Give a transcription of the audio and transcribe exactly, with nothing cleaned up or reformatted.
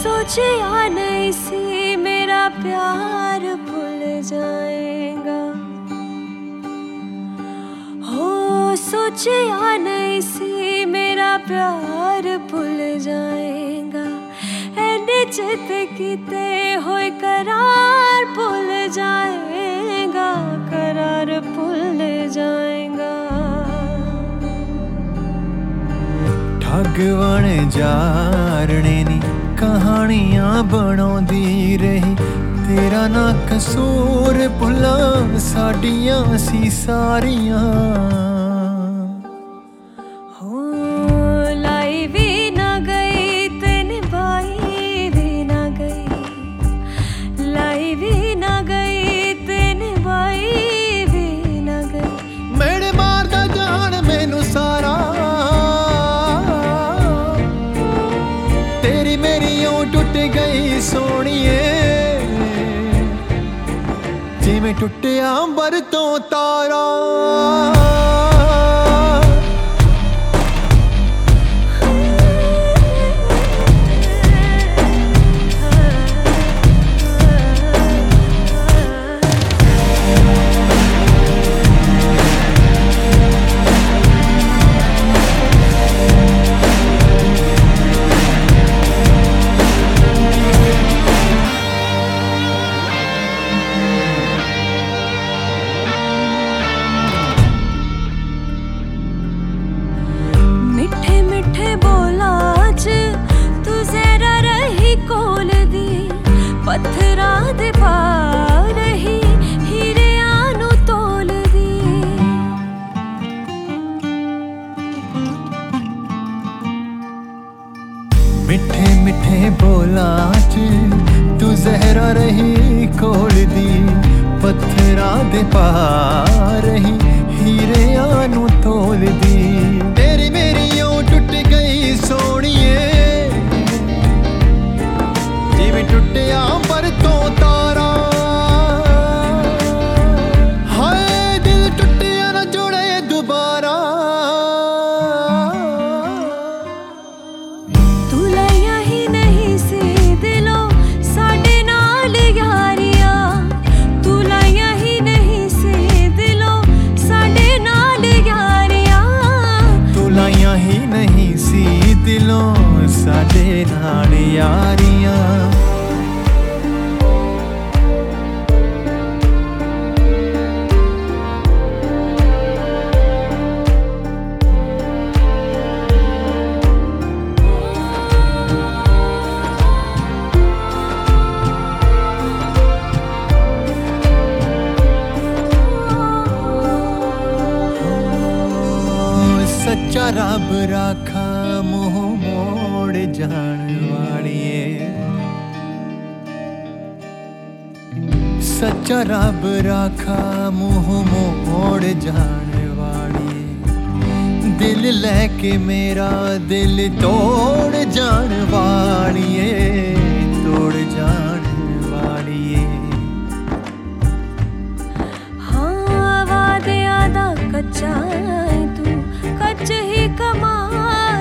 सोचिया नहीं सी मेरा प्यार भूल जाएगा। हो सोचिया नहीं सी मेरा प्यार भूल जाएगा। ऐने चित किते होए करार भूल जाएगा, करार भूल जाएगा। ठगवण जारने नी कहानियां बनाउंदी रही, तेरा ना कसूर भुला साडियां सी सारियां। हो लाई भी ना गई ते निभाई भी ना गई, लाई भी ना गई ते निभाई भी ना गई। मेरे मारदा जान मैनू सारा, तेरी मेरी यूं टुट गई सोनिए, जिवें टुटिया अंबर तो तारा। पत्थरां दे पार ही हीरियां नू तोल दी। मिठे मिठे बोलां च तू जहरा रही कोल दी, पत्थरां दे पार ही हीरियां नू तोल दी। तेरी मेरी यूं टुट गई सोनिए, जिवें टुटिया अंबर तो तारा। हाय दिल टुटिया ना जुड़े दोबारा। तू लाया ही नहीं सी दिलों साडे नाल यारियां, तू लाया ही नहीं सी दिलों साडे नाल यारियां, तू लाया ही नहीं सी दिलों साडे नाल यारियां। सच्चा रब राखा मुँह मोड़ जान वालिए, सच्चा रब राखा मुँह मोड़ जान वालिए। दिल लेके मेरा दिल तोड़ जान वालिए, तोड़ जान वालिए। हाँ वादियां दा कच्चा तू कच्च ही कमा